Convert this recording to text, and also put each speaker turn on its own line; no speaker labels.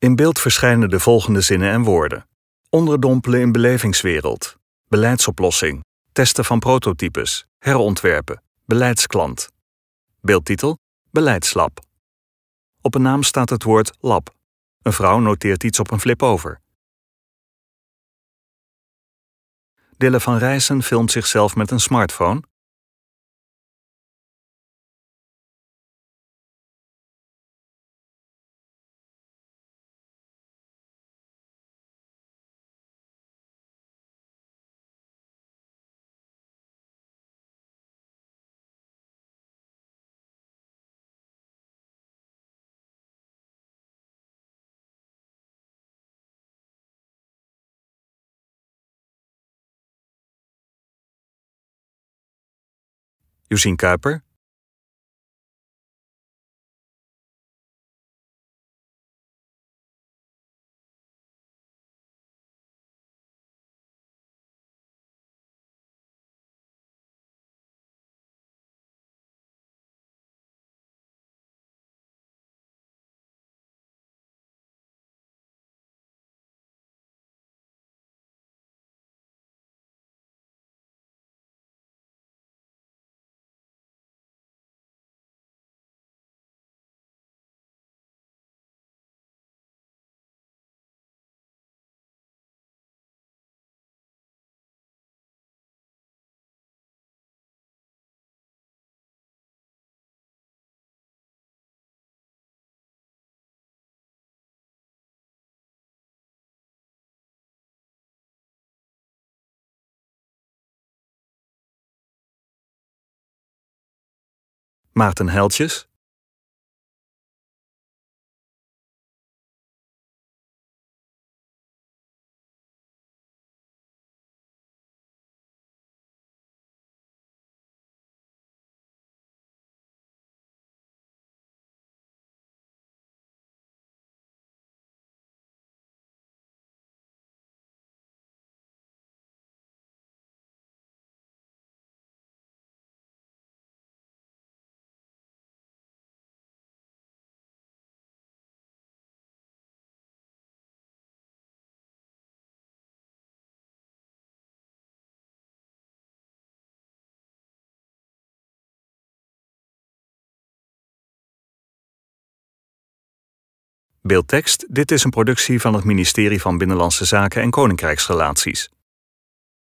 In beeld verschijnen de volgende zinnen en woorden. Onderdompelen in belevingswereld. Beleidsoplossing. Testen van prototypes. Herontwerpen. Beleidsklant. Beeldtitel: Beleidslab. Op een naam staat het woord lab. Een vrouw noteert iets op een flip-over. Dille van Rijssen filmt zichzelf met een smartphone. Josien Kuiper. Maarten Heltjes. Beeldtekst: dit is een productie van het ministerie van Binnenlandse Zaken en Koninkrijksrelaties.